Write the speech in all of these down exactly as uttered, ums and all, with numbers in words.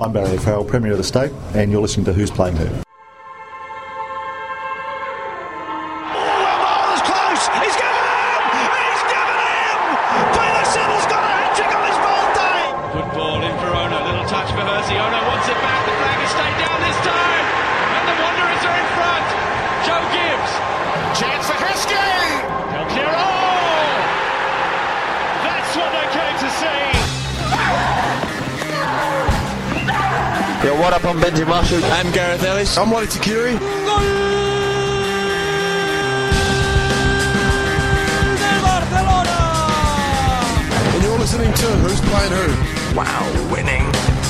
I'm Barry Farrell, Premier of the State, and you're listening to Who's Playing Who. Yo, what up, I'm Benji Marshall. I'm Gareth Ellis. I'm Wally Takiri. And you're listening to Who's Playing Who. Wow, winning.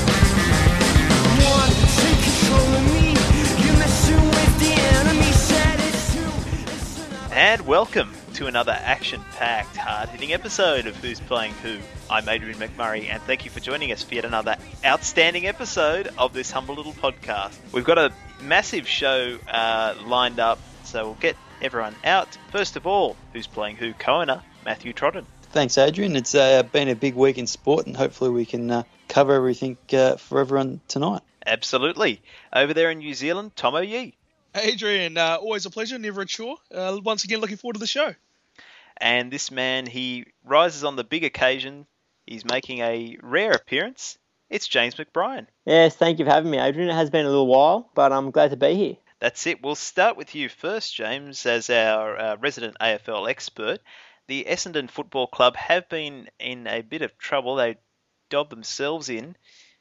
Want to take control of me? You're messing with the enemy. Said it's true. Listen up. And welcome to another action-packed, hard-hitting episode of Who's Playing Who. I'm Adrian McMurray, and thank you for joining us for yet another outstanding episode of this humble little podcast. We've got a massive show uh, lined up, so we'll get everyone out. First of all, Who's Playing Who co-owner, Matthew Trodden. Thanks, Adrian. It's uh, been a big week in sport, and hopefully we can uh, cover everything uh, for everyone tonight. Absolutely. Over there in New Zealand, Tom O'Yee. Adrian, uh, always a pleasure, never a chore. Uh, once again, looking forward to the show. And this man, he rises on the big occasion. He's making a rare appearance. It's James McBrien. Yes, thank you for having me, Adrian. It has been a little while, but I'm glad to be here. That's it. We'll start with you first, James, as our uh, resident A F L expert. The Essendon Football Club have been in a bit of trouble. They dobbed themselves in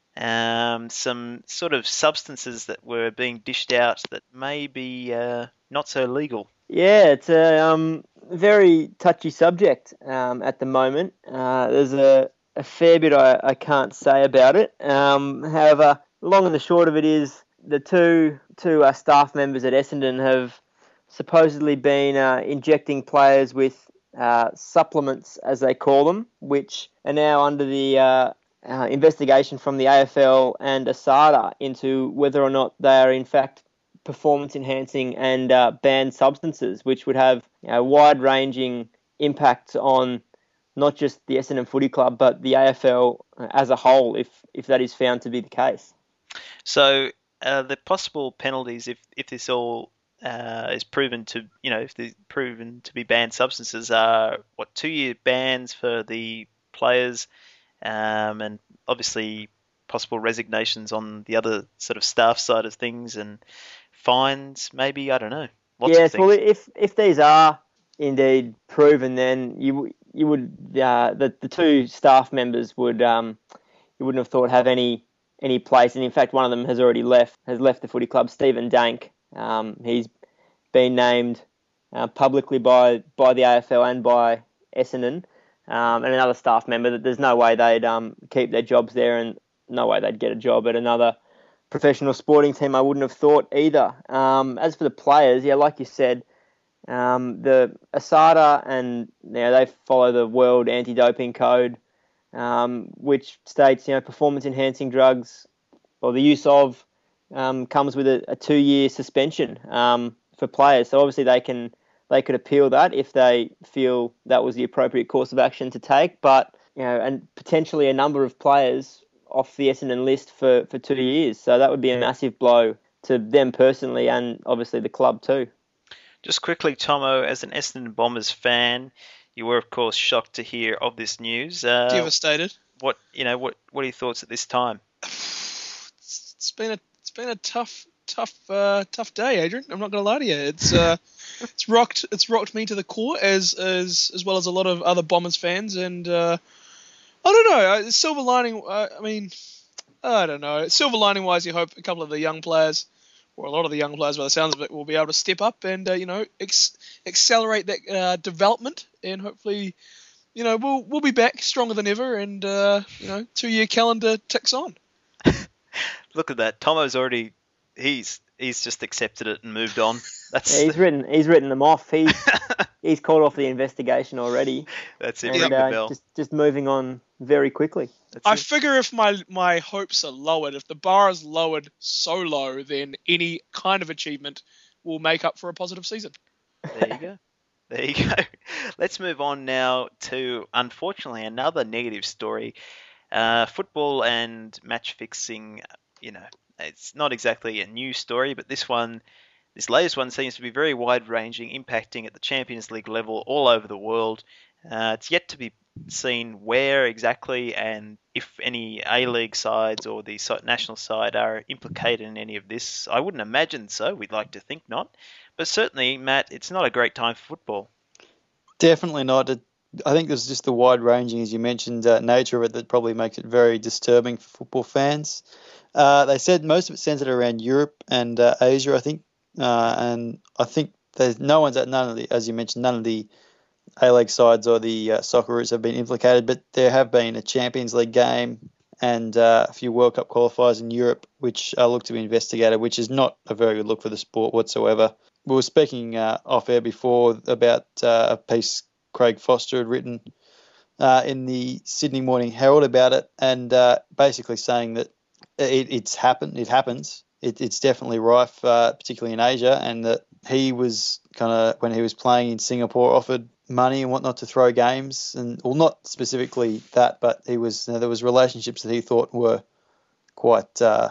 um, some sort of substances that were being dished out that may be uh, not so legal. Yeah, it's a um, very touchy subject um, at the moment. Uh, there's a, a fair bit I, I can't say about it. Um, however, long and the short of it is the two two uh, staff members at Essendon have supposedly been uh, injecting players with uh, supplements, as they call them, which are now under the uh, uh, investigation from the A F L and ASADA into whether or not they are in fact performance-enhancing and uh, banned substances, which would have you know, wide-ranging impacts on not just the Essendon Footy Club, but the A F L as a whole, if if that is found to be the case. So uh, the possible penalties, if if this all uh, is proven to, you know, if they're proven to be banned substances, are what two-year bans for the players, um, and obviously possible resignations on the other sort of staff side of things, and fines, maybe, I don't know. Lots yes, of things. well, if if these are indeed proven, then you you would uh, the the two staff members would um you wouldn't have thought have any any place, and in fact, one of them has already left has left the footy club. Stephen Dank, um, he's been named uh, publicly by by the A F L and by Essendon, um, and another staff member that there's no way they'd um keep their jobs there, and no way they'd get a job at another professional sporting team. I wouldn't have thought either. Um, as for the players, yeah, like you said, um, the ASADA and you know, they follow the World Anti-Doping Code, um, which states you know performance-enhancing drugs or the use of um, comes with a, a two-year suspension um, for players. So obviously they can they could appeal that if they feel that was the appropriate course of action to take. But you know, and potentially a number of players off the Essendon list for, for two years. So that would be a massive blow to them personally and obviously the club too. Just quickly, Tomo, as an Essendon Bombers fan, you were of course shocked to hear of this news. Uh, Devastated. What you know? What what are your thoughts at this time? It's, it's been a it's been a tough tough uh, tough day, Adrian. I'm not going to lie to you. It's uh, it's rocked it's rocked me to the core as as as well as a lot of other Bombers fans, and uh, I don't know. uh, Silver lining. Uh, I mean, I don't know. Silver lining wise, you hope a couple of the young players, or a lot of the young players, by the sounds of it, will be able to step up and uh, you know ex- accelerate that uh, development, and hopefully, you know, we'll we'll be back stronger than ever, and uh, you know, two year calendar ticks on. Look at that. Tomo's already he's he's just accepted it and moved on. That's yeah, he's written he's written them off. He's he's called off the investigation already. That's it. And, Ring the uh, bell. just just moving on very quickly. That's I it. figure if my my hopes are lowered, if the bar is lowered so low, then any kind of achievement will make up for a positive season. There you go. There you go. Let's move on now to, unfortunately, another negative story. Uh, football and match fixing you know, it's not exactly a new story, but this one, this latest one seems to be very wide-ranging, impacting at the Champions League level all over the world. Uh, it's yet to be seen where exactly and if any A-League sides or the so- national side are implicated in any of this. I wouldn't imagine so. We'd like to think not. But certainly, Matt, it's not a great time for football. Definitely not. It, I think there's just the wide-ranging, as you mentioned, uh, nature of it that probably makes it very disturbing for football fans. Uh, they said most of it centered around Europe and uh, Asia, I think. Uh, and I think there's no one's at none of the, as you mentioned, none of the A-League sides or the uh, Socceroos have been implicated, but there have been a Champions League game and uh, a few World Cup qualifiers in Europe which are looked to be investigated, which is not a very good look for the sport whatsoever. We were speaking uh, off-air before about uh, a piece Craig Foster had written uh, in the Sydney Morning Herald about it, and uh, basically saying that it, it's happened, it happens. It, it's definitely rife, uh, particularly in Asia, and that he was kind of, when he was playing in Singapore, offered money and whatnot to throw games, and well, not specifically that, but he was you know, there was relationships that he thought were quite uh,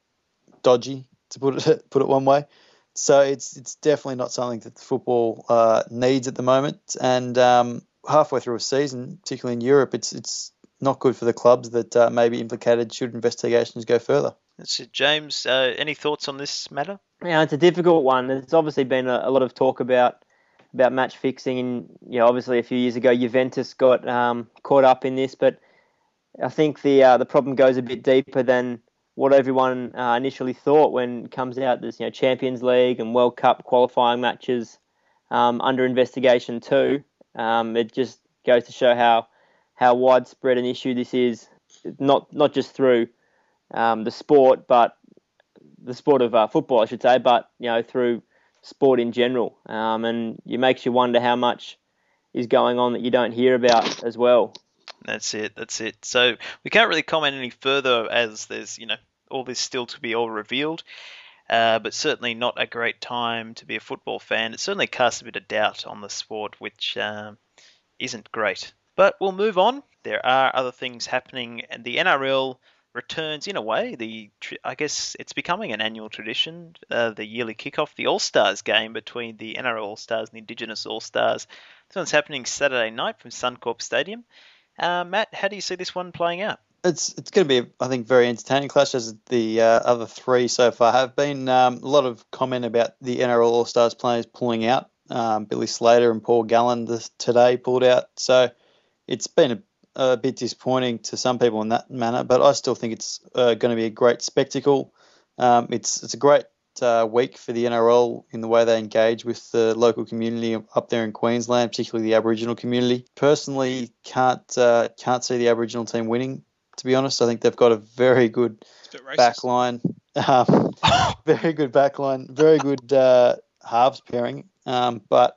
dodgy, to put it put it one way. So it's it's definitely not something that the football uh, needs at the moment, and um, halfway through a season, particularly in Europe, it's it's not good for the clubs that uh, may be implicated should investigations go further. That's it. James, uh, any thoughts on this matter? Yeah, it's a difficult one. There's obviously been a, a lot of talk about about match fixing, and you know, obviously a few years ago Juventus got um, caught up in this, but I think the uh, the problem goes a bit deeper than what everyone uh, initially thought when it comes out. There's you know Champions League and World Cup qualifying matches um, under investigation too. Um, it just goes to show how how widespread an issue this is, not not just through um, the sport, but the sport of uh, football, I should say, but you know through sport in general. Um, and it makes you wonder how much is going on that you don't hear about as well. That's it. That's it. So we can't really comment any further as there's, you know, all this still to be all revealed. Uh, but certainly not a great time to be a football fan. It certainly casts a bit of doubt on the sport, which um, isn't great. But we'll move on. There are other things happening, and the N R L returns in a way. The I guess it's becoming an annual tradition. Uh, the yearly kickoff, the All Stars game between the N R L All Stars and the Indigenous All Stars. This one's happening Saturday night from Suncorp Stadium. Uh, Matt, how do you see this one playing out? It's it's going to be, I think, very entertaining clash, as the uh, other three so far have been. Um, a lot of comment about the N R L All Stars players pulling out. Um, Billy Slater and Paul Gallen this, today pulled out. So it's been a a bit disappointing to some people in that manner, but I still think it's uh, going to be a great spectacle. Um, it's it's a great uh, week for the N R L in the way they engage with the local community up there in Queensland, particularly the Aboriginal community. Personally, can't uh, can't see the Aboriginal team winning. To be honest, I think they've got a very good back line, um, very good back line, very good uh, halves pairing, um, but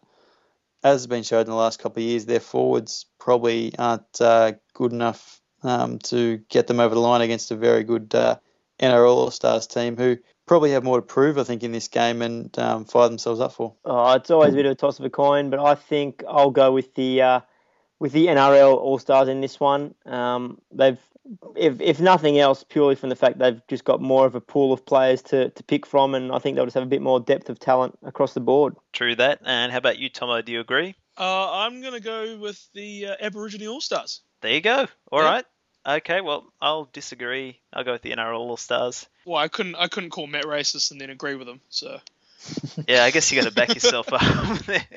as has been shown in the last couple of years, their forwards probably aren't uh, good enough um, to get them over the line against a very good uh, N R L All-Stars team who probably have more to prove, I think, in this game and um, fire themselves up for. Oh, it's always a bit of a toss of a coin, but I think I'll go with the uh, with the N R L All-Stars in this one. Um, they've, if if nothing else, purely from the fact they've just got more of a pool of players to, to pick from, and I think they'll just have a bit more depth of talent across the board. True that. And how about you, Tomo? Do you agree? Uh, I'm going to go with the uh, Aboriginal All-Stars. There you go. All Yeah. right. Okay, well, I'll disagree. I'll go with the N R L All-Stars. Well, I couldn't I couldn't call Matt racist and then agree with him, so... Yeah, I guess you got to back yourself up there.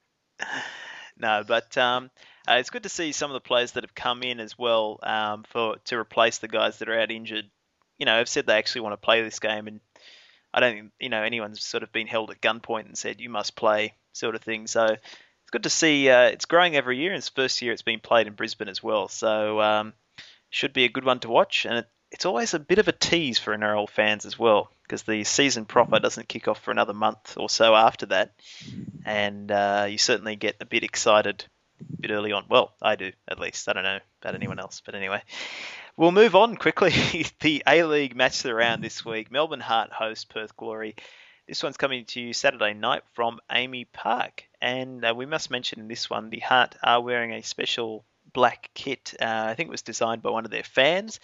No, but um, uh, it's good to see some of the players that have come in as well um, for to replace the guys that are out injured. You know, have said they actually want to play this game, and I don't think, you know, anyone's sort of been held at gunpoint and said, you must play, sort of thing. So it's good to see uh, it's growing every year, and it's the first year it's been played in Brisbane as well. So um, should be a good one to watch, and it, it's always a bit of a tease for N R L fans as well, because the season proper doesn't kick off for another month or so after that, and uh, you certainly get a bit excited a bit early on. Well, I do, at least. I don't know about anyone else, but anyway. We'll move on quickly. The A-League match of the round this week. Melbourne Heart host Perth Glory. This one's coming to you Saturday night from Amy Park, and uh, we must mention in this one, the Heart are wearing a special black kit. Uh, I think it was designed by one of their fans.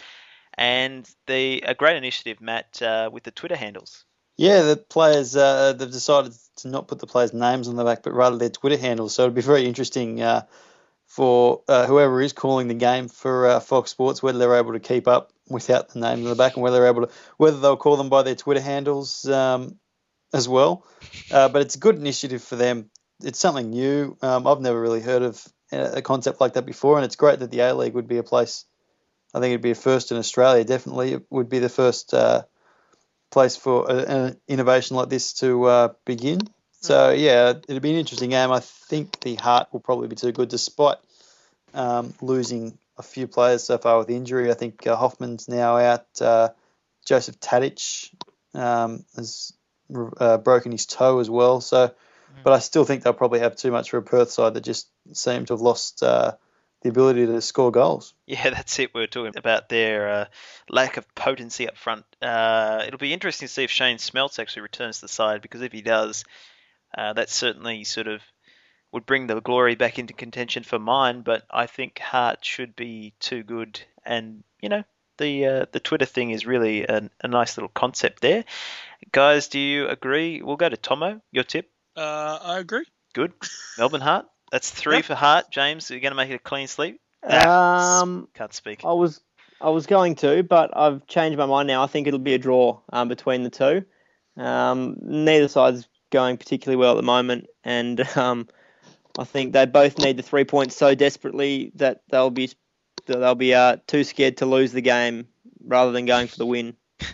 and the a great initiative, Matt, uh, with the Twitter handles. Yeah, the players, uh, they've decided to not put the players' names on the back, but rather their Twitter handles. So it'll be very interesting uh, for uh, whoever is calling the game for uh, Fox Sports, whether they're able to keep up without the names on the back, and whether they're able to, whether they'll call them by their Twitter handles um, as well. Uh, but it's a good initiative for them. It's something new. Um, I've never really heard of a concept like that before, and it's great that the A-League would be a place. I think it'd be a first in Australia. Definitely, it would be the first uh, place for a, an innovation like this to uh, begin. So yeah, it'll be an interesting game. I think the Heart will probably be too good, despite um, losing a few players so far with injury. I think uh, Hoffman's now out. Uh, Joseph Tadic um, has uh, broken his toe as well. So, but I still think they'll probably have too much for a Perth side that just seem to have lost uh, the ability to score goals. Yeah, that's it. We were talking about their uh, lack of potency up front. Uh, it'll be interesting to see if Shane Smeltz actually returns to the side, because if he does, uh, that certainly sort of would bring the glory back into contention for mine. But I think Hart should be too good, and you know the uh, the Twitter thing is really a, a nice little concept there. Guys, do you agree? We'll go to Tomo. Your tip? Uh, I agree. Good. Melbourne Heart. That's three Yep. for Hart. James, are you going to make it a clean sweep? Um, Can't speak. I was I was going to, but I've changed my mind now. I think it'll be a draw um, between the two. Um, neither side's going particularly well at the moment, and um, I think they both need the three points so desperately that they'll be that they'll be uh, too scared to lose the game rather than going for the win.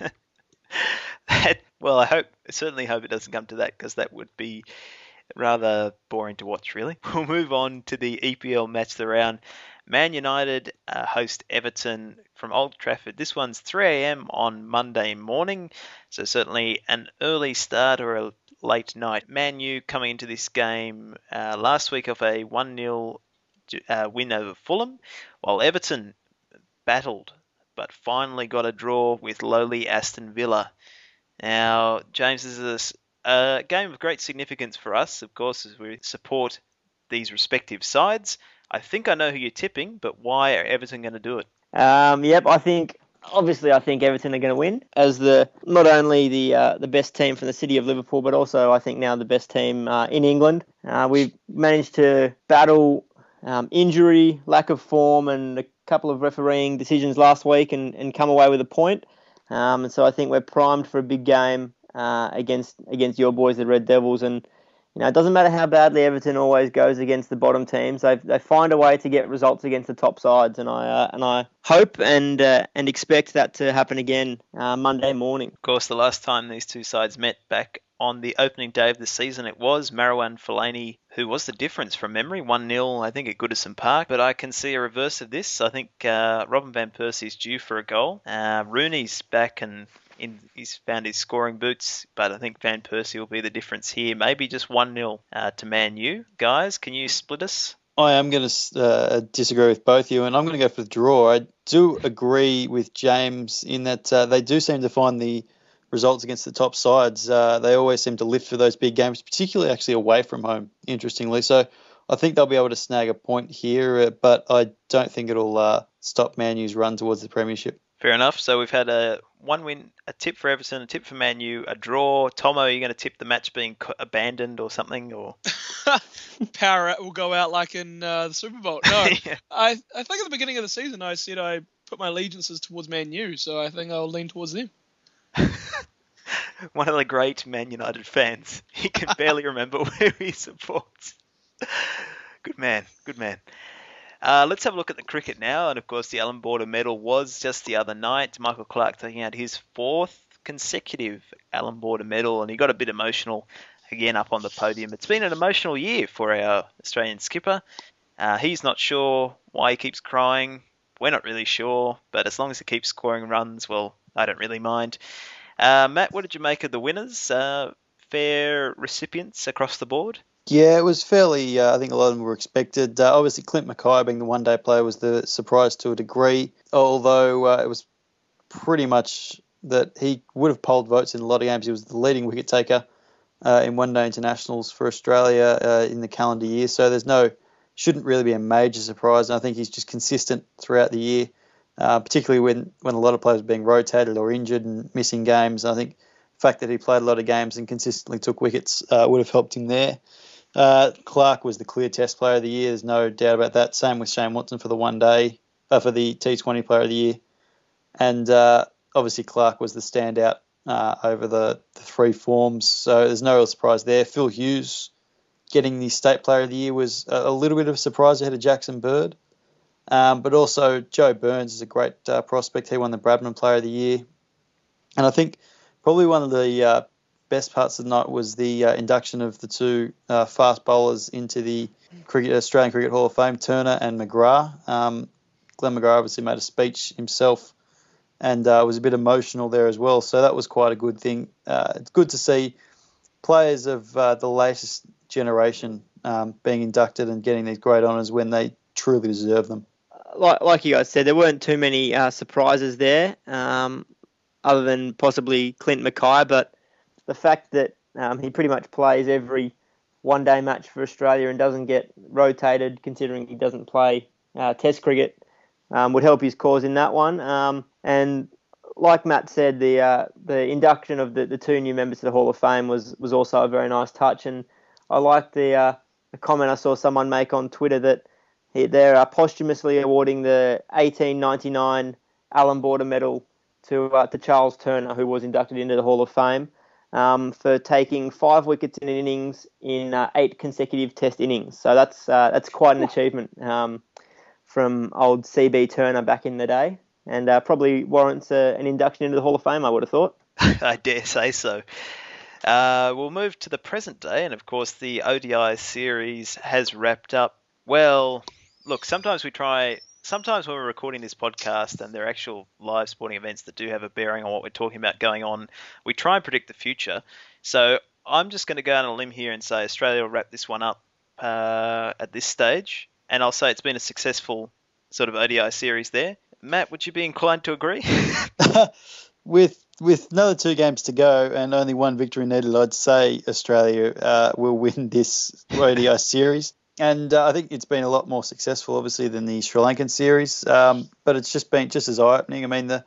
That, well, I hope, certainly hope it doesn't come to that, because that would be rather boring to watch, really. We'll move on to the E P L match of the round. Man United uh, host Everton from Old Trafford. This one's three a.m. on Monday morning, so certainly an early start or a late night. Man U coming into this game uh, last week of a one nil uh, win over Fulham, while Everton battled but finally got a draw with lowly Aston Villa. Now, James, this is a game of great significance for us, of course, as we support these respective sides. I think I know who you're tipping, but why are Everton going to do it? Um, yep, I think obviously I think Everton are going to win as the not only the uh, the best team from the city of Liverpool, but also I think now the best team uh, in England. Uh, we've managed to battle um, injury, lack of form, and a couple of refereeing decisions last week, and, and come away with a point. Um, and so I think we're primed for a big game uh, against against your boys, the Red Devils. And you know, it doesn't matter how badly Everton always goes against the bottom teams. They they find a way to get results against the top sides, and I uh, and I hope and uh, and expect that to happen again uh, Monday morning. Of course, the last time these two sides met back on the opening day of the season, it was Marwan Fellaini who was the difference from memory, one nil, I think, at Goodison Park. But I can see a reverse of this. I think uh, Robin van Persie's due for a goal. Uh, Rooney's back and in, he's found his scoring boots, but I think Van Persie will be the difference here. Maybe just one nil uh, to Man U. Guys, can you split us? I am going to uh, disagree with both of you, and I'm going to go for the draw. I do agree with James in that uh, they do seem to find the results against the top sides. Uh, they always seem to lift for those big games, particularly actually away from home, interestingly. So I think they'll be able to snag a point here, uh, but I don't think it'll uh, stop Man U's run towards the premiership. Fair enough. So we've had a one win, a tip for Everton, a tip for Man U, a draw. Tomo, are you going to tip the match being abandoned or something? Or Power will go out like in uh, the Super Bowl. No, Yeah. I I think at the beginning of the season I said I put my allegiances towards Man U, so I think I'll lean towards them. One of the great Man United fans. He can barely remember who he supports. Good man, good man. Uh, let's have a look at the cricket now. And of course, the Allan Border Medal was just the other night. Michael Clarke taking out his fourth consecutive Allan Border Medal, and he got a bit emotional again up on the podium. It's been an emotional year for our Australian skipper. Uh, he's not sure why he keeps crying. We're not really sure, but as long as he keeps scoring runs, well, I don't really mind. Uh, Matt, what did you make of the winners? Uh, fair recipients across the board? Yeah, it was fairly, uh, I think a lot of them were expected. Uh, obviously, Clint Mackay being the one-day player was the surprise to a degree, although uh, it was pretty much that he would have polled votes in a lot of games. He was the leading wicket taker uh, in one-day internationals for Australia uh, in the calendar year, so there's no, shouldn't really be a major surprise, and I think he's just consistent throughout the year. uh, particularly when, when a lot of players were being rotated or injured and missing games. I think the fact that he played a lot of games and consistently took wickets uh, would have helped him there. Uh, Clark was the clear Test Player of the Year. There's no doubt about that. Same with Shane Watson for the one day, uh, for the T twenty Player of the Year. And uh, obviously Clark was the standout uh, over the, the three forms. So there's no real surprise there. Phil Hughes getting the State Player of the Year was a, a little bit of a surprise ahead of Jackson Bird. Um, but also Joe Burns is a great uh, prospect. He won the Bradman Player of the Year. And I think probably one of the uh, best parts of the night was the uh, induction of the two uh, fast bowlers into the cricket, Australian Cricket Hall of Fame, Turner and McGrath. Um, Glenn McGrath obviously made a speech himself and uh, was a bit emotional there as well. So that was quite a good thing. Uh, it's good to see players of uh, the latest generation um, being inducted and getting these great honours when they truly deserve them. Like, like you guys said, there weren't too many uh, surprises there, um, other than possibly Clint Mackay, but the fact that um, he pretty much plays every one-day match for Australia and doesn't get rotated, considering he doesn't play uh, Test cricket, um, would help his cause in that one. Um, and like Matt said, the uh, the induction of the, the two new members to the Hall of Fame was, was also a very nice touch. And I like the, uh, the comment I saw someone make on Twitter that he, they're uh, posthumously awarding the eighteen ninety-nine Allan Border Medal to uh, to Charles Turner, who was inducted into the Hall of Fame, um, for taking five wickets in an innings in uh, eight consecutive Test innings. So that's uh, that's quite an achievement um, from old C B Turner back in the day, and uh, probably warrants uh, an induction into the Hall of Fame, I would have thought. I dare say so. Uh, we'll move to the present day, and of course the O D I series has wrapped up. Well, look, sometimes we try... Sometimes when we're recording this podcast and there are actual live sporting events that do have a bearing on what we're talking about going on, we try and predict the future. So I'm just going to go on a limb here and say Australia will wrap this one up uh, at this stage. And I'll say it's been a successful sort of O D I series there. Matt, would you be inclined to agree? with with another two games to go and only one victory needed, I'd say Australia uh, will win this O D I series. And uh, I think it's been a lot more successful, obviously, than the Sri Lankan series. Um, but it's just been just as eye-opening. I mean, the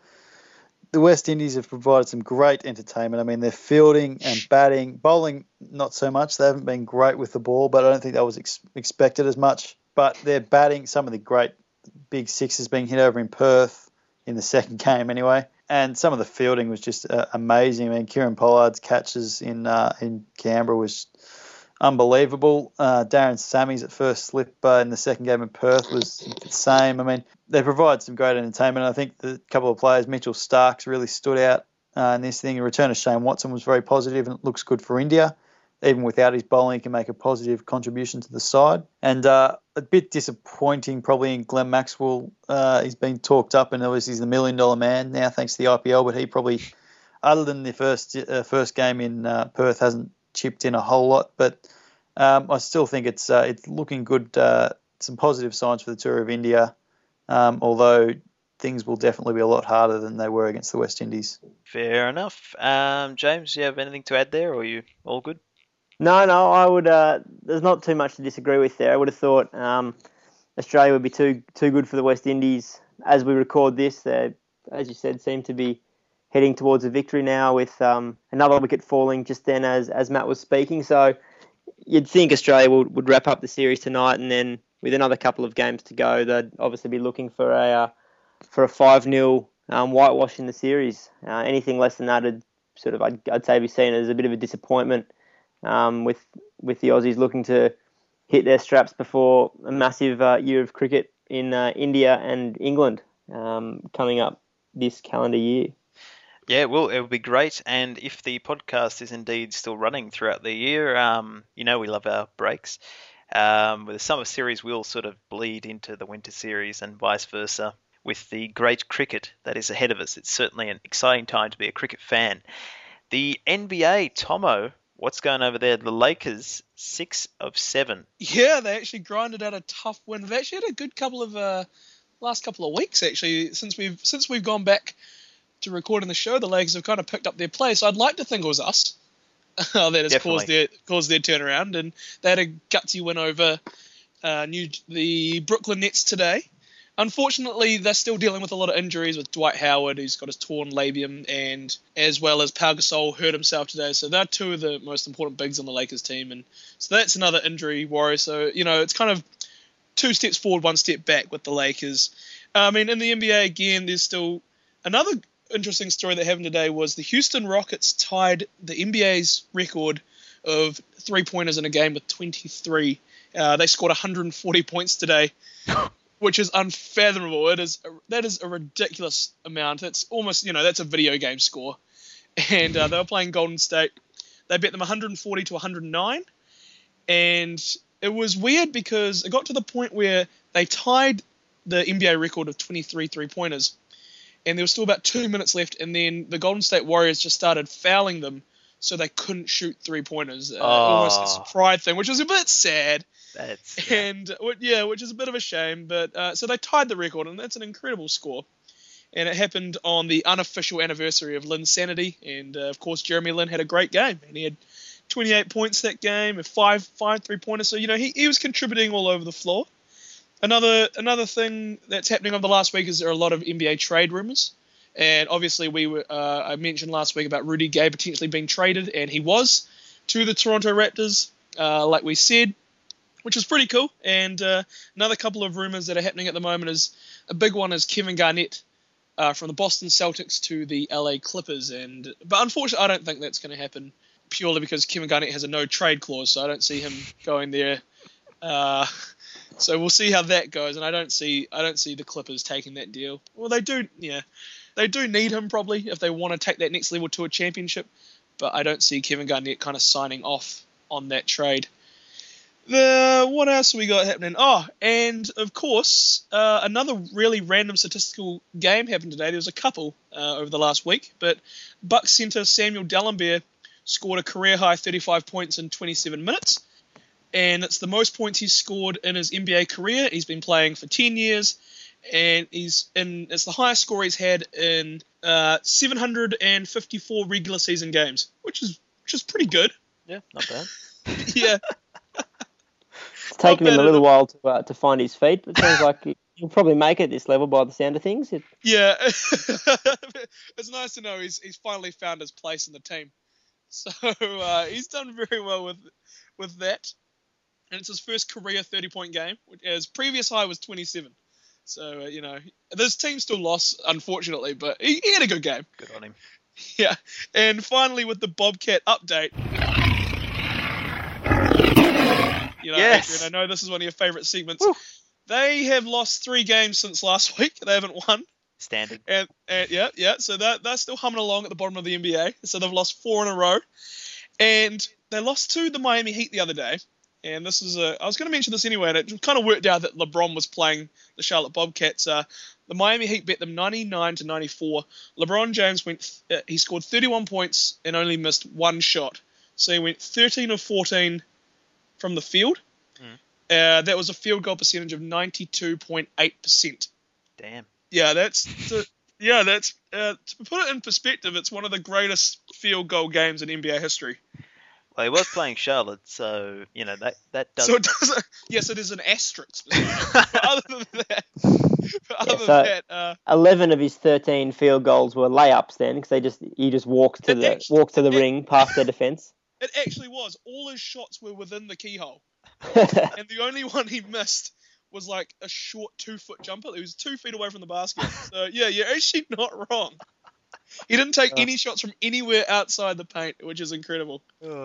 the West Indies have provided some great entertainment. I mean, they're fielding and batting, bowling not so much. They haven't been great with the ball, but I don't think that was ex- expected as much. But they're batting some of the great big sixes being hit over in Perth in the second game anyway. And some of the fielding was just uh, amazing. I mean, Kieran Pollard's catches in uh, in Canberra was unbelievable. Uh, Darren Sammy's at first slip uh, in the second game in Perth was the same. I mean, they provide some great entertainment. I think the couple of players, Mitchell Starks, really stood out uh, in this thing. The return of Shane Watson was very positive and it looks good for India. Even without his bowling, he can make a positive contribution to the side. And uh, a bit disappointing probably in Glenn Maxwell. Uh, he's been talked up and obviously he's the million dollar man now thanks to the I P L, but he probably, other than the first uh, first game in uh, Perth, hasn't chipped in a whole lot, but um, I still think it's uh, it's looking good. Uh, some positive signs for the Tour of India, um, although things will definitely be a lot harder than they were against the West Indies. Fair enough. Um, James, do you have anything to add there, or are you all good? No, no, I would. Uh, there's not too much to disagree with there. I would have thought um, Australia would be too too good for the West Indies. As we record this, they, as you said, seem to be heading towards a victory now with um, another wicket falling just then as, as Matt was speaking. So you'd think Australia would, would wrap up the series tonight, and then with another couple of games to go, they'd obviously be looking for a uh, for a five nil um, whitewash in the series. Uh, anything less than that would sort of, I'd, I'd say, be seen as a bit of a disappointment um, with with the Aussies looking to hit their straps before a massive uh, year of cricket in uh, India and England um, coming up this calendar year. Yeah, well, it would be great. And if the podcast is indeed still running throughout the year, um, you know we love our breaks. Um, with the summer series, we'll sort of bleed into the winter series and vice versa. With the great cricket that is ahead of us, it's certainly an exciting time to be a cricket fan. The N B A, Tomo, what's going over there? The Lakers, six of seven. Yeah, they actually grinded out a tough win. They've actually had a good couple of uh, last couple of weeks actually since we've since we've gone back to recording the show. The Lakers have kind of picked up their place. I'd like to think it was us that has Definitely. caused their caused their turnaround, and they had a gutsy win over uh, New the Brooklyn Nets today. Unfortunately, they're still dealing with a lot of injuries with Dwight Howard, who's got his torn labium, and as well as Pau Gasol hurt himself today. So they're two of the most important bigs on the Lakers team, and so that's another injury worry. So, you know, it's kind of two steps forward, one step back with the Lakers. I mean, in the N B A, again, there's still another interesting story that happened today was the Houston Rockets tied the N B A's record of three-pointers in a game with twenty-three. Uh, they scored one hundred forty points today, which is unfathomable. It is a, that is a ridiculous amount. That's almost, you know, that's a video game score. And uh, they were playing Golden State. They bet them one hundred forty to one hundred nine. And it was weird because it got to the point where they tied the N B A record of twenty-three three-pointers. And there was still about two minutes left. And then the Golden State Warriors just started fouling them so they couldn't shoot three-pointers. Uh, Oh. Almost a pride thing, which was a bit sad. That's And uh, yeah, which is a bit of a shame, but uh, so they tied the record, and that's an incredible score. And it happened on the unofficial anniversary of Lynn's sanity, and uh, of course Jeremy Lin had a great game, and he had twenty-eight points that game, and five five three pointers. So you know he, he was contributing all over the floor. Another another thing that's happening over the last week is there are a lot of N B A trade rumors, and obviously we were uh, I mentioned last week about Rudy Gay potentially being traded, and he was to the Toronto Raptors, uh, like we said, which is pretty cool. And uh, another couple of rumors that are happening at the moment is a big one is Kevin Garnett uh, from the Boston Celtics to the L A Clippers. And but unfortunately, I don't think that's going to happen purely because Kevin Garnett has a no trade clause, so I don't see him going there. Uh, so we'll see how that goes. And I don't see I don't see the Clippers taking that deal. Well, they do, yeah, they do need him probably if they want to take that next level to a championship. But I don't see Kevin Garnett kind of signing off on that trade. The what else have we got happening? Oh, and of course, uh, another really random statistical game happened today. There was a couple uh, over the last week, but Bucks center Samuel Dalembert scored a career-high thirty-five points in twenty-seven minutes, and it's the most points he's scored in his N B A career. He's been playing for ten years, and he's in. It's the highest score he's had in uh, seven hundred fifty-four regular season games, which is which is pretty good. yeah, not bad. Yeah. It's taken Not him a bad little at while to uh, to find his feet, but it sounds like he'll probably make it at this level by the sound of things. It, Yeah, it's nice to know he's he's finally found his place in the team. So uh, he's done very well with with that, and it's his first career thirty-point game. His previous high was twenty-seven. So uh, you know, this team still lost, unfortunately, but he, he had a good game. Good on him. Yeah, and finally with the Bobcat update. You know, Yes. Adrian, I know this is one of your favourite segments. Woo. They have lost three games since last week. They haven't won. Standard. And, and yeah, yeah. So they're, they're still humming along at the bottom of the N B A. So they've lost four in a row. And they lost to the Miami Heat the other day. And this is a, I was going to mention this anyway, and it kind of worked out that LeBron was playing the Charlotte Bobcats. Uh, the Miami Heat bet them ninety-nine to ninety-four. LeBron James went, uh, he scored thirty-one points and only missed one shot. So he went thirteen of fourteen from the field. Mm. Uh, that was a field goal percentage of ninety-two point eight percent. Damn. Yeah, that's to, yeah, that's uh, to put it in perspective, it's one of the greatest field goal games in N B A history. Well, he was playing Charlotte, so you know that that does. So it doesn't. Yes, it is an asterisk. But other than that, but other Yeah, than so- that, uh, Eleven of his thirteen field goals were layups then, because they just he just walked to It the actually- walked to the it- ring past their defense. it actually was. All his shots were within the keyhole, and the only one he missed was like a short two-foot jumper. He was two feet away from the basket. So yeah, you're actually not wrong. He didn't take any shots from anywhere outside the paint, which is incredible.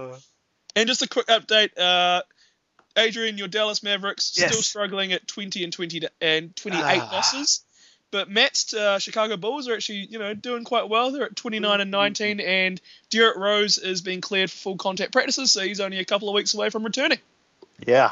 And just a quick update, uh, Adrian, your Dallas Mavericks Yes. still struggling at twenty and twenty and twenty-eight Ah. losses, but Matt's uh, Chicago Bulls are actually you know doing quite well. They're at twenty-nine and nineteen, and Derrick Rose is being cleared for full contact practices, so he's only a couple of weeks away from returning. Yeah.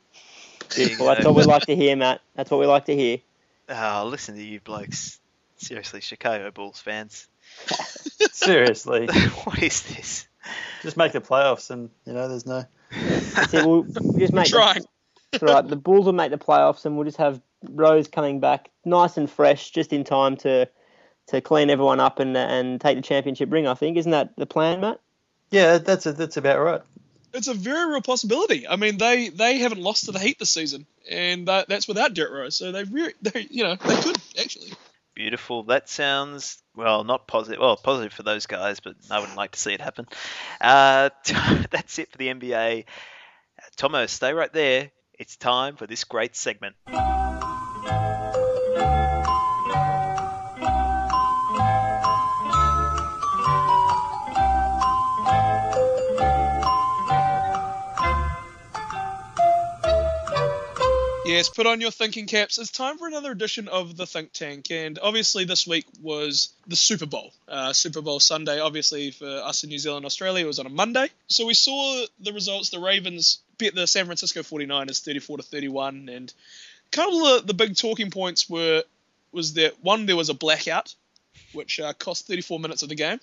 There you Well, that's go. what we like to hear, Matt. That's what we like to hear. Oh, listen to you blokes. Seriously, Chicago Bulls fans. Seriously. What is this? Just make the playoffs and, you know, there's no... See, we'll, we'll just make Trying. The, right, the Bulls will make the playoffs, and we'll just have Rose coming back nice and fresh, just in time to to clean everyone up and and take the championship ring. I think isn't that the plan, Matt? Yeah, that's a, that's about right. it's a very real possibility. I mean, they, they haven't lost to the Heat this season, and that, that's without Derrick Rose. So they really, they, you know, they could actually. Beautiful. That sounds, well, not positive. Well, positive for those guys, but I wouldn't like to see it happen. Uh, that's it for the N B A. Tomo, stay right there. It's time for this great segment. Yes, put on your thinking caps. It's time for another edition of the Think Tank, and obviously this week was the Super Bowl. Uh, Super Bowl Sunday, obviously for us in New Zealand and Australia, it was on a Monday. So we saw the results. The Ravens beat the San Francisco forty-niners thirty-four to thirty-one, and kind of the, the big talking points were was that, one, there was a blackout, which uh, cost thirty-four minutes of the game.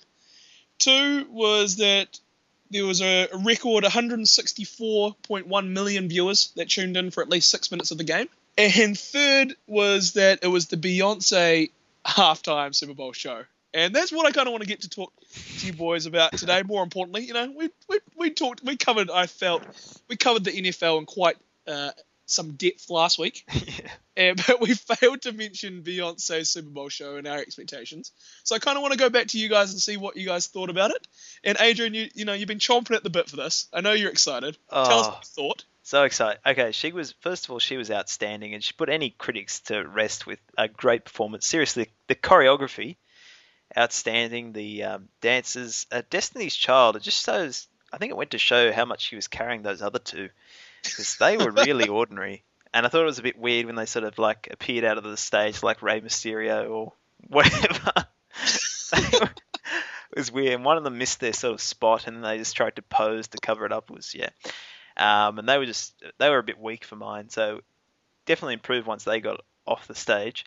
Two was that there was a record one hundred sixty-four point one million viewers that tuned in for at least six minutes of the game. And third was that it was the Beyonce halftime Super Bowl show. And that's what I kind of want to get to talk to you boys about today. More importantly, you know, we we we talked, we covered, I felt, we covered the N F L in quite uh, some depth last week. Yeah. Uh, but we failed to mention Beyonce's Super Bowl show and our expectations. So I kind of want to go back to you guys and see what you guys thought about it. And Adrian, you you know, you've been chomping at the bit for this. I know you're excited. Oh. Tell us what you thought. So excited. Okay, she was, first of all, she was outstanding, and she put any critics to rest with a great performance. Seriously, the choreography, outstanding. The um, dances, uh, Destiny's Child, it just shows, I think it went to show how much she was carrying those other two, because they were really ordinary. And I thought it was a bit weird when they sort of like appeared out of the stage like Rey Mysterio or whatever. It was weird. And one of them missed their sort of spot, and they just tried to pose to cover it up. It was, yeah. Um, and they were just, they were a bit weak for mine. So definitely improved once they got off the stage.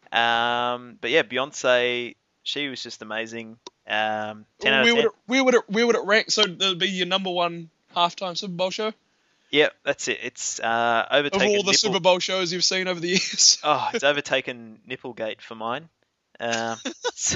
Um, but yeah, Beyonce, she was just amazing. Um, ten out of Where would ten. it, where would it where would it rank? So it'd be your number one halftime Super Bowl show Yeah, that's it. It's uh, of overtaken. all the Nipple- Super Bowl shows you've seen over the years. Oh, it's overtaken Nipplegate for mine. Um, so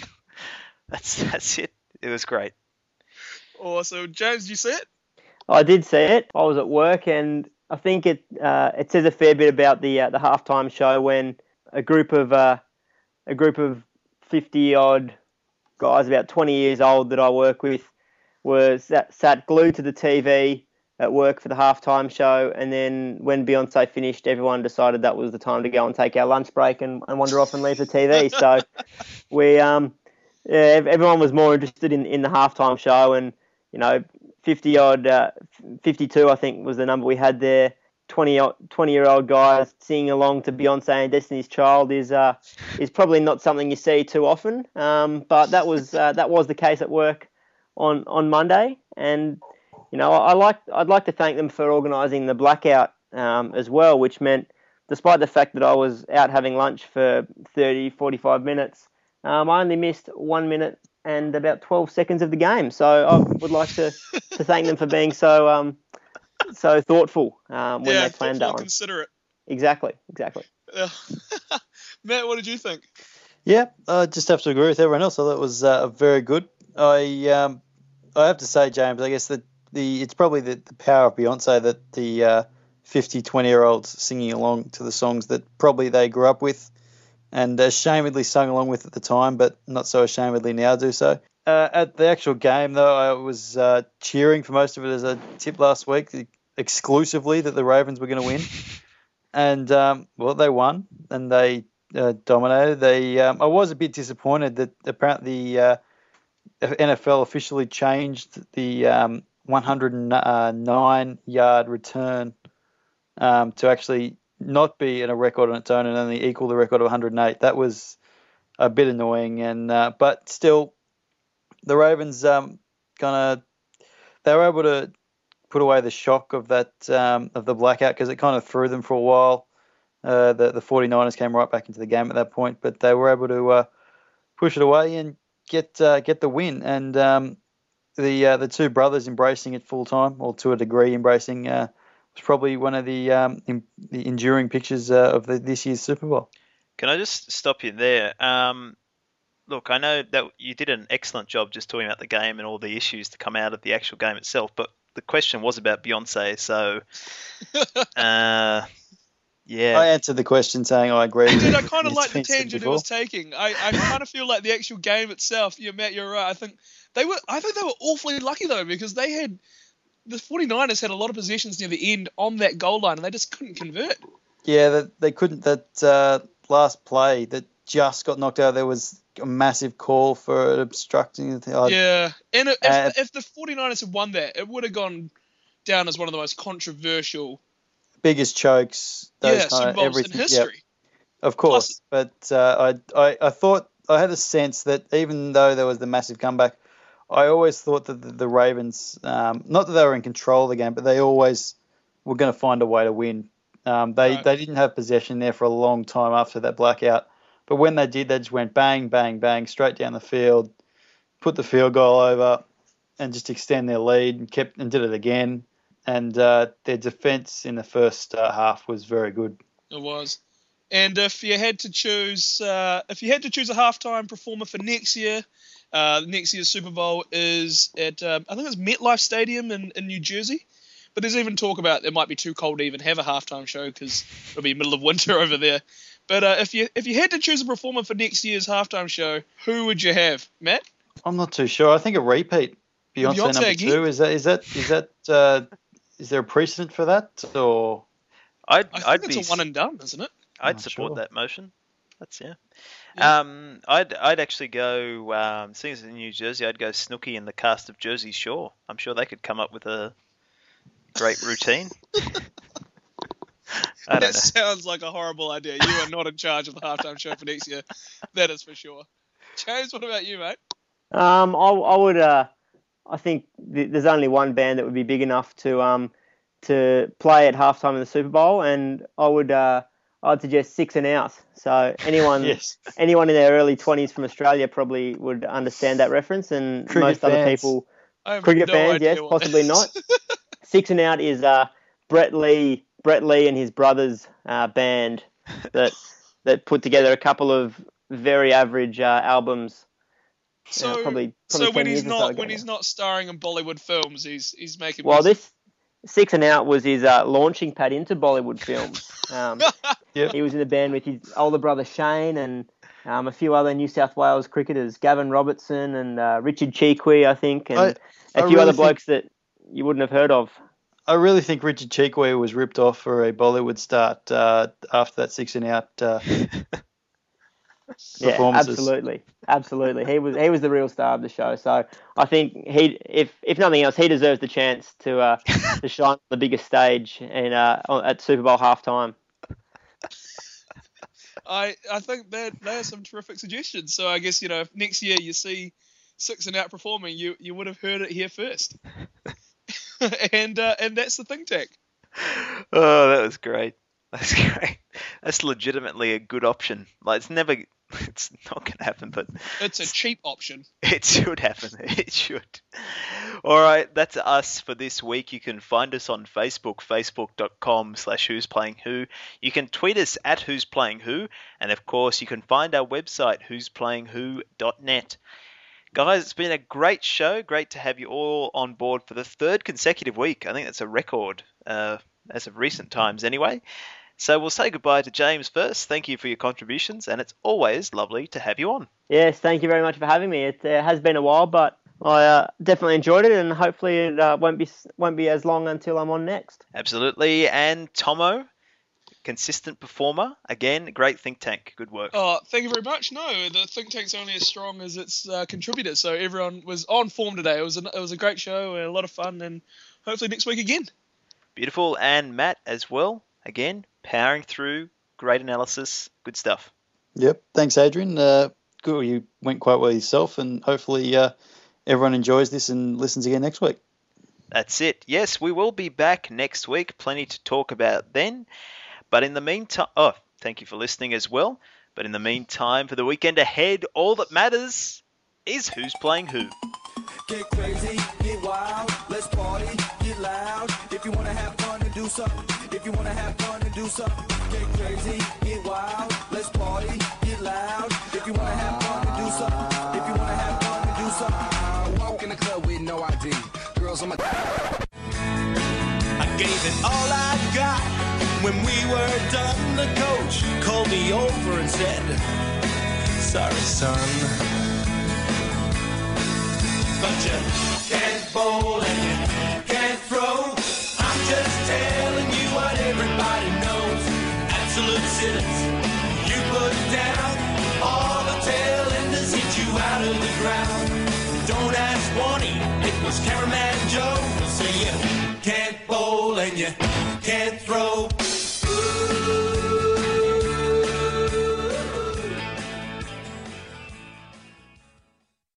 that's that's it. It was great. Awesome. James, did you see it? I did see it. I was at work, and I think it uh, it says a fair bit about the uh, the halftime show when a group of uh, a group of fifty odd guys, about twenty years old, that I work with, were sat, sat glued to the T V at work for the halftime show, and then when Beyonce finished, everyone decided that was the time to go and take our lunch break and, and wander off and leave the T V. So we um yeah, everyone was more interested in in the halftime show, and you know. fifty odd, uh, fifty-two, I think was the number we had there. twenty, twenty year old guys singing along to Beyonce and Destiny's Child is uh, is probably not something you see too often. Um, but that was uh, that was the case at work on, on Monday, and you know I like I'd like to thank them for organising the blackout um, as well, which meant despite the fact that I was out having lunch for thirty, forty-five minutes, um, I only missed one minute and about twelve seconds of the game. So I would like to, to thank them for being so um, so thoughtful um, when yeah, they planned thoughtful that and one. considerate. Exactly, exactly. Uh, Matt, what did you think? Yeah, I just have to agree with everyone else. I thought it was uh, very good. I um, I have to say, James, I guess that the it's probably the, the power of Beyonce that the uh, fifty, twenty-year-olds singing along to the songs that probably they grew up with and ashamedly sung along with at the time, but not so ashamedly now do so. Uh, at the actual game, though, I was uh, cheering for most of it as a tip last week, exclusively that the Ravens were going to win. And, um, well, they won, and they uh, dominated. They, um, I was a bit disappointed that apparently the uh, N F L officially changed the um, one hundred nine yard return um, to actually not be in a record on its own and only equal the record of one hundred eight. That was a bit annoying, and uh, but still, the Ravens um, kind of they were able to put away the shock of that um, of the blackout because it kind of threw them for a while. Uh, the the forty-niners came right back into the game at that point, but they were able to uh, push it away and get uh, get the win. And um, the uh, the two brothers embracing it full time, or to a degree embracing. Uh, It's probably one of the um, in, the enduring pictures uh, of the, this year's Super Bowl. Can I just stop you there? Um, look, I know that you did an excellent job just talking about the game and all the issues to come out of the actual game itself, but the question was about Beyonce, so uh, yeah. I answered the question saying I agree. Dude, I with kind of his like the tweets said tangent it before. was taking. I, I kind of feel like the actual game itself. Yeah, Matt, you're right. I think they were. I think they were awfully lucky though, because they had the 49ers had a lot of possessions near the end on that goal line, and they just couldn't convert. Yeah, that they couldn't. That uh, last play that just got knocked out. There was a massive call for it obstructing. The, uh, Yeah, and if, Uh, if the 49ers had won that, it would have gone down as one of the most controversial biggest chokes. Those yeah, kind Super of Bowls everything. in Yep, history. of course, but uh, I, I I thought I had a sense that even though there was the massive comeback, I always thought that the, the Ravens, um, not that they were in control of the game, but they always were going to find a way to win. Um, they Right. they didn't have possession there for a long time after that blackout, but when they did, they just went bang, bang, bang, straight down the field, put the field goal over, and just extend their lead, and kept and did it again. And uh, their defense in the first uh, half was very good. It was. And if you had to choose, uh, if you had to choose a halftime performer for next year, uh, next year's Super Bowl is at uh, I think it's MetLife Stadium in, in New Jersey. But there's even talk about it might be too cold to even have a halftime show because it'll be middle of winter over there. But uh, if you if you had to choose a performer for next year's halftime show, who would you have, Matt? I'm not too sure. I think a repeat, Beyonce, Beyonce number again? two. Is that is that is that uh, is there a precedent for that or? I'd I think I'd it's be a one and done, isn't it? I'd Oh, support sure. that motion. That's yeah. Yeah. Um, I'd I'd actually go. Um, seeing as in New Jersey, I'd go Snooki and the cast of Jersey Shore. I'm sure they could come up with a great routine. I That don't know. sounds like a horrible idea. You are not in charge of the halftime show for next year. That is for sure. James, what about you, mate? Um, I, I would. Uh, I think th- there's only one band that would be big enough to um to play at halftime in the Super Bowl, and I would. Uh, I'd suggest Six and Out. So anyone, Yes. anyone in their early twenties from Australia probably would understand that reference, and Cricket most other fans. people, I have cricket no fans, idea yes, what possibly that not. is. Six and Out is uh, Brett Lee, Brett Lee and his brothers uh, band that that put together a couple of very average uh, albums. So, uh, probably, probably so when ten he's years or so not ago when now. he's not starring in Bollywood films, he's he's making. Well, music. this Six and Out was his uh, launching pad into Bollywood films. Um, Yep. He was in the band with his older brother Shane and um, a few other New South Wales cricketers, Gavin Robertson and uh, Richard Cheekwe, I think, and I- a I few really other think- blokes that you wouldn't have heard of. I really think Richard Cheekwe was ripped off for a Bollywood start uh, after that Six and Out uh, Yeah, performances. absolutely, absolutely. He was he was the real star of the show. So I think he, if if nothing else, he deserves the chance to uh, to shine on the biggest stage and uh, at Super Bowl halftime. I I think that they are some terrific suggestions. So I guess you know if next year you see Six and Out performing, you you would have heard it here first. and uh, and that's the think tank. Oh, that was great. That's great. That's legitimately a good option. Like it's never, it's not going to happen, but It's a cheap option. it should happen. It should. All right, that's us for this week. You can find us on Facebook, facebook.com slash who's playing who. You can tweet us at who's playing who. And of course, you can find our website, who's playing who dot net. Guys, it's been a great show. Great to have you all on board for the third consecutive week. I think that's a record uh, as of recent times anyway. So we'll say goodbye to James first. Thank you for your contributions, and it's always lovely to have you on. Yes, thank you very much for having me. It uh, has been a while, but I uh, definitely enjoyed it, and hopefully it uh, won't be won't be as long until I'm on next. Absolutely. And Tomo, consistent performer. Again, great think tank. Good work. Oh, thank you very much. No, the think tank's only as strong as its uh, contributors. So everyone was on form today. It was a, it was a great show, a lot of fun, and hopefully next week again. Beautiful. And Matt as well. Again, powering through. Great analysis. Good stuff. Yep. Thanks, Adrian. Uh, good. You went quite well yourself, and hopefully uh, everyone enjoys this and listens again next week. That's it. Yes, we will be back next week. Plenty to talk about then. But in the meantime, oh, thank you for listening as well. But in the meantime, for the weekend ahead, all that matters is who's playing who. Get crazy, get wild, let's party, get loud. If you wanna have fun and do something, if you wanna have fun and do something, get crazy, get wild, let's party, get loud. If you wanna have fun and do something, if you wanna have fun and do something. I walk in the club with no I D. Girls on my Gave it all I got. When we were done, the coach called me over and said, sorry, son, but you can't bowl and you can't throw. I'm just telling you what everybody knows. Absolute silence. You put down, all the tail enders hit you out of the ground. Don't ask Warnie, it was Cameraman Joe. So you can't bowl and you can't throw.